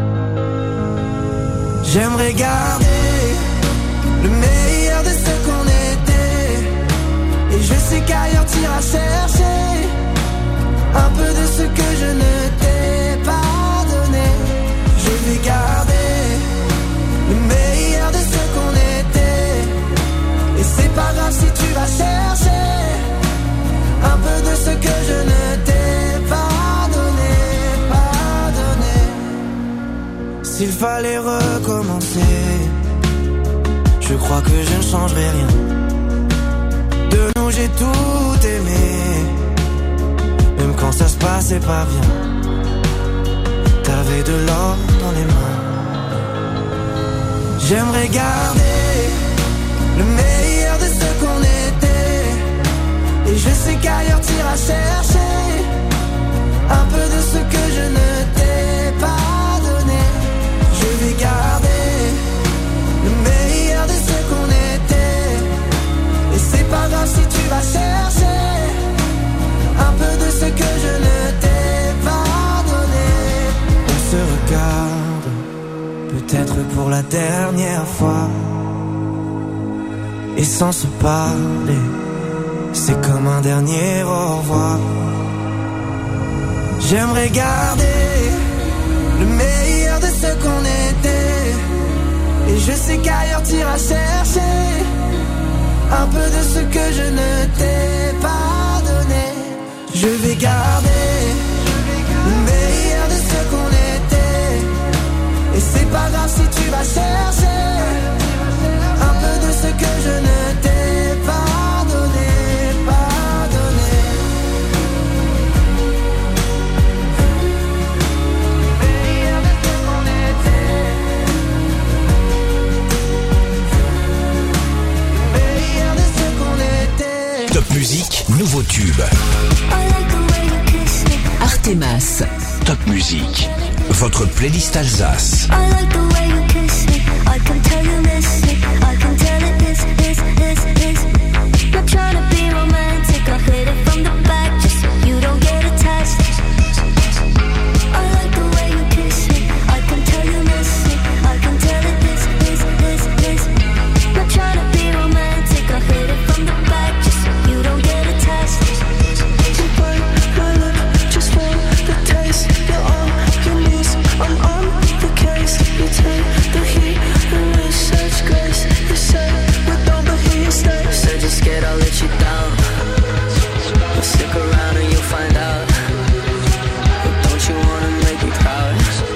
J'aimerais garder le meilleur de ce qu'on était, et je sais qu'ailleurs t'iras chercher un peu de ce que je ne t'ai pas donné. Je vais garder le meilleur de ce qu'on était, et c'est pas grave si tu vas chercher un peu de ce que je ne t'ai pas donné, pas donné. S'il fallait recommencer, je crois que je ne changerai rien. De nous j'ai tout aimé, même quand ça se passait pas bien. T'avais de l'or dans les mains. J'aimerais garder le meilleur de ce ce qu'on était. Et je sais qu'ailleurs t'iras chercher un peu de ce que je ne t'ai pas donné. Je vais garder le meilleur de ce qu'on était. Et c'est pas grave si tu vas chercher un peu de ce que je ne t'ai pas donné. On se regarde, peut-être pour la dernière fois, et sans se parler, c'est comme un dernier au revoir. J'aimerais garder le meilleur de ce qu'on était. Et je sais qu'ailleurs t'iras chercher un peu de ce que je ne t'ai pas donné. Je vais garder le meilleur de ce qu'on était. Et c'est pas grave si tu vas chercher un peu de ce que je ne t'ai pas donné, pas donné. Meilleur de ce qu'on était. Meilleur de ce qu'on était. Top musique, nouveau tube. Artemas. Top musique, votre playlist Alsace. I like the way you kiss me. I can tell you miss it. I can tell it is, is, is, is. Not trying to be romantic. I hit it from the back just so you don't get attached. I like the way you kiss me. I can tell you miss it. I can tell it is, is, is, is. Not trying to be romantic. I hit it from the back just so you don't get attached. You burn my lip just for the taste. You're on your knees. I'm on the case. You take the heat and with such grace. You say we don't, but he stays. Said you're scared I'll let you down. Well, stick around and you'll find out. But don't you wanna make me proud?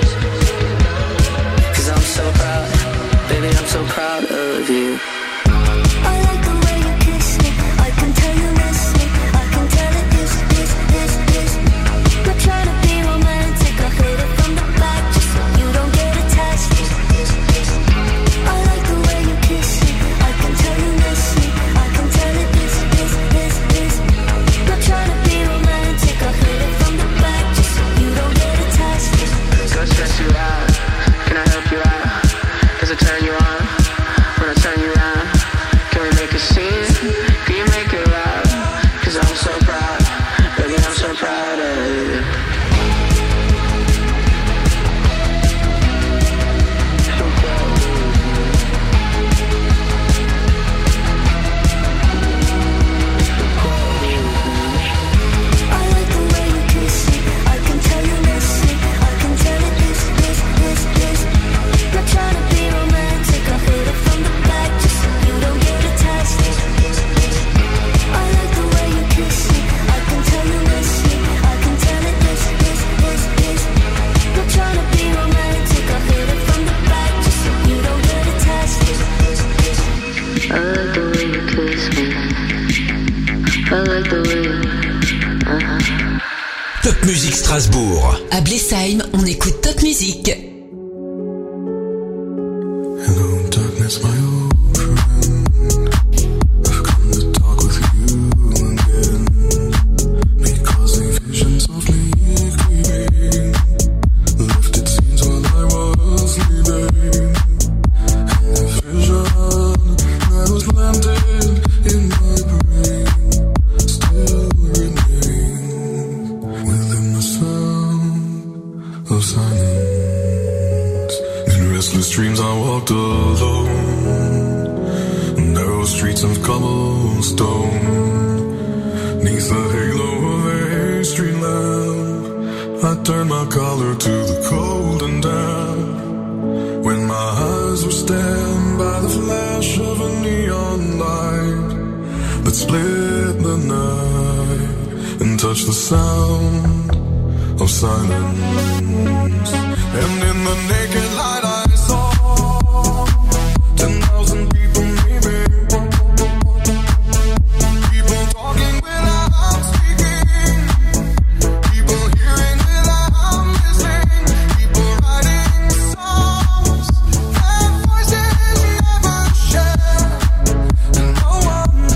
Cause I'm so proud, baby, I'm so proud of you. I like the way you kiss me. I can tell you miss me. I can tell it is, is, is, is. Not trying to be romantic. I hit it from the back just so you don't get attached. I like the way you kiss me. I can tell you miss me. I can tell it is, is, is, is. Not trying to be romantic. I hit it from the back just so you don't get attached. Go stress you out. Can I help you out? Does it turn you on? When I turn you around, can we make a scene? Can you make it loud? Cause I'm so proud, baby, I'm so proud of you. I like the way you kiss me. I can tell you miss me. I can tell it is, is, is, is. Not trying to be romantic. I hit it from the back just so you don't get attached. I like the way you kiss me. I can tell you miss me. I can tell it is, is, is, is. Not trying to be romantic. I hit it from the back just so you don't get attached. I like the way you kiss me. I like the way you... Uh-huh. Top musique Strasbourg. À Blesheim, on écoute Top Music. Hello, darkness, my old friend. I've come to talk with you again. Because a vision softly creeping lifted scenes while I was sleeping. And the vision that was planted in my brain still remains within the sound of silence. In restless dreams I walked alone, narrow streets of cobblestone, neath the halo of a street lamp. I turned my collar to the cold and damp, when my eyes were stabbed by the flash of a neon light that split the night and touched the sound of silence. And in the naked light I saw ten thousand people maybe, people talking without speaking, people hearing without listening, people writing songs that voices never share, and no one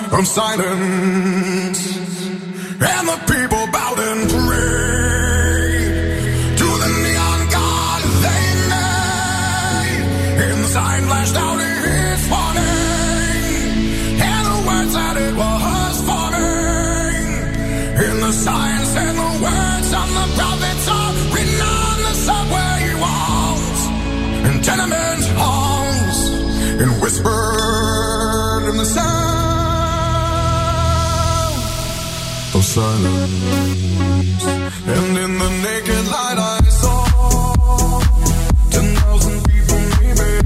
of silence, and the people bowed and prayed to the neon god they made. And the sign flashed out its warning, and the words that it was forming. And the sign said the words of the prophets are written on the subway walls and tenement halls, and whispered in the sound of silence. And in the naked light I saw ten thousand people maybe,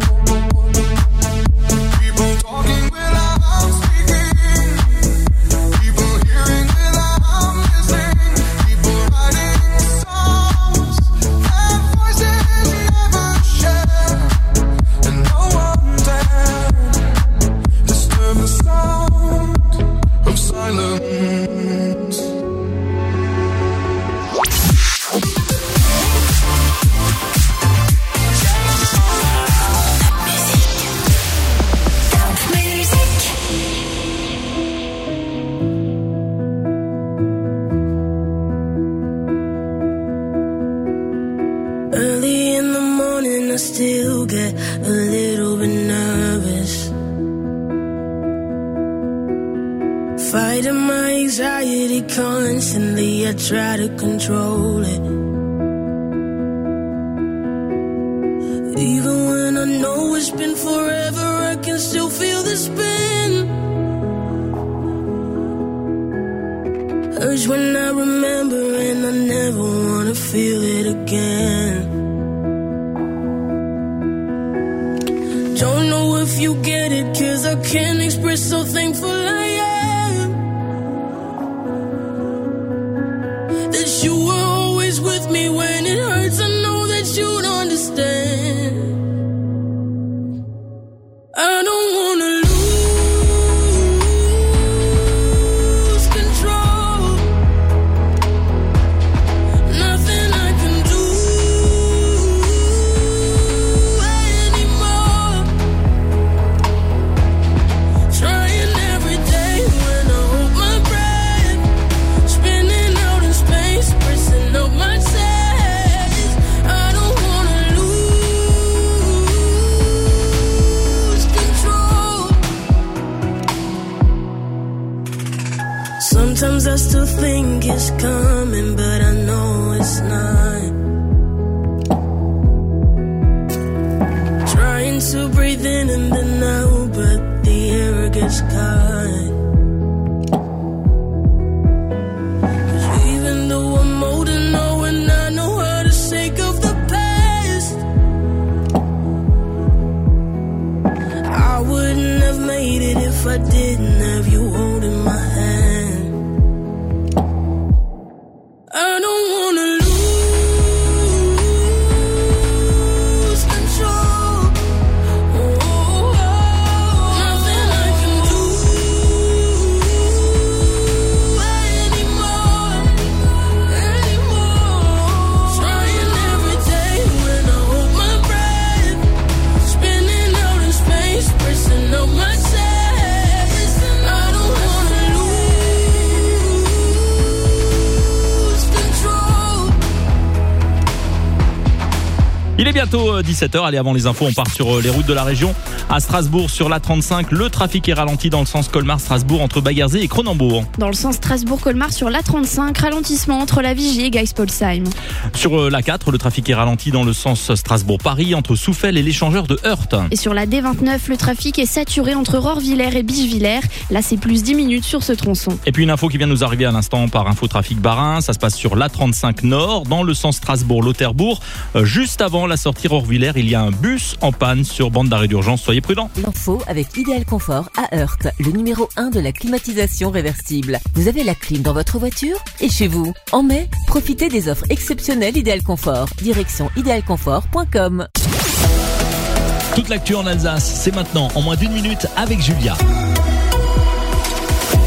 people talking without speaking, people hearing without listening, people writing songs that voices never share, and no one dared disturb the sound of silence. Early in the morning, I still get a little bit nervous. Fighting my anxiety constantly, I try to control it. Even when I know it's been forever, I can still feel the spin. Urge when I remember, and I never wanna feel it again. Don't know if you get it, cause I can't express how thankful I am that you were always with me when it hurts. I know that you'd understand. I don't wanna lose control. Nothing I can do anymore. Trying every day when I hold my breath, spinning out in space, pressing up my chest. I don't wanna lose control. Sometimes I still think it's coming, but I know it's not. Trying to breathe in and then out, but the air gets caught. 'Cause even though I'm old and know and I know how to shake off the past, I wouldn't have made it if I didn't have you holding my hand. I don't wanna lose control. Oh, nothing I can do anymore, anymore. Trying every day when I hold my breath, spinning out in space, pressing up my chest. I don't wanna lose control. Il est bientôt dix-sept heures. Allez, avant les infos, on part sur les routes de la région. À Strasbourg, sur l'A trente-cinq, le trafic est ralenti dans le sens Colmar-Strasbourg entre Baguerzé et Cronenbourg. Dans le sens Strasbourg-Colmar sur l'A trente-cinq, ralentissement entre la Vigie et Geispolsheim. Sur l'A quatre, le trafic est ralenti dans le sens Strasbourg-Paris entre Souffel et l'échangeur de Heurte. Et sur la D vingt-neuf, le trafic est saturé entre Rohrvillers et Bichevillers. Là, c'est plus dix minutes sur ce tronçon. Et puis une info qui vient de nous arriver à l'instant par Infotrafic Barin. Ça se passe sur l'A trente-cinq Nord, dans le sens Strasbourg-Lauterbourg. Euh, juste avant la sortie Rohrvillers, il y a un bus en panne sur bande d'arrêt d'urgence. Soyez prudents. L'info avec Idéal Confort à Heurte, le numéro un de la climatisation réversible. Vous avez la clim dans votre voiture et chez vous. En mai, profitez des offres exceptionnelles Idéal Confort. Direction idéal confort point com. Toute l'actu en Alsace, c'est maintenant en moins d'une minute avec Julia.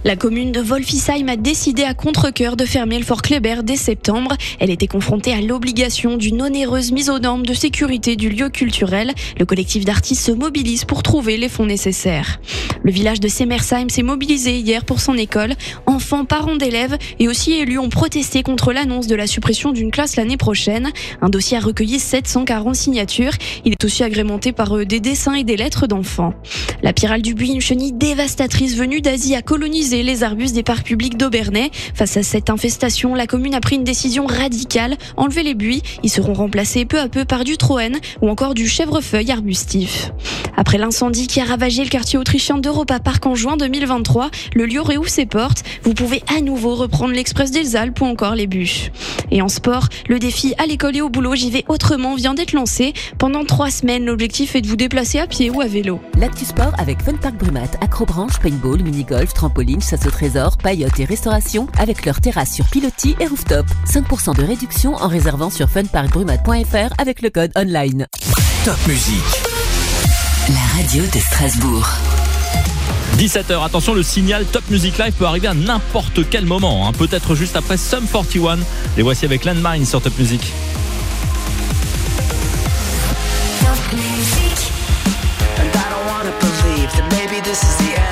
La commune de Wolfisheim a décidé à contre-cœur de fermer le fort Kléber dès septembre. Elle était confrontée à l'obligation d'une onéreuse mise aux normes de sécurité du lieu culturel. Le collectif d'artistes se mobilise pour trouver les fonds nécessaires. Le village de Semersheim s'est mobilisé hier pour son école. Enfants, parents d'élèves et aussi élus ont protesté contre l'annonce de la suppression d'une classe l'année prochaine. Un dossier a recueilli sept cent quarante signatures. Il est aussi agrémenté par des dessins et des lettres d'enfants. La pyrale du buis, une chenille dévastatrice venue d'Asie, a colonisé les arbustes des parcs publics d'Aubernais. Face à cette infestation, la commune a pris une décision radicale, enlever les buis. Ils seront remplacés peu à peu par du troène ou encore du chèvrefeuille arbustif. Après l'incendie qui a ravagé le quartier autrichien d'Europa Park en juin deux mille vingt-trois, le lieu réouvre ses portes. Vous pouvez à nouveau reprendre l'Express des Alpes ou encore les bus. Et en sport, le défi à l'école et au boulot, j'y vais autrement vient d'être lancé. Pendant trois semaines, l'objectif est de vous déplacer à pied ou à vélo. L'actu sport avec Fun Park Brumat, acrobranche, paintball, mini-golf, trampoline, chasse au trésor, paillote et restauration avec leur terrasse sur pilotis et rooftop. cinq pour cent de réduction en réservant sur fun park brumat point f r avec le code online. Top Music. La radio de Strasbourg. dix-sept heures, attention, le signal Top Music Live peut arriver à n'importe quel moment, hein. Peut-être juste après Sum quarante et un. Les voici avec Landmine sur Top Music. Top music. And I don't wanna believe that maybe this is the end.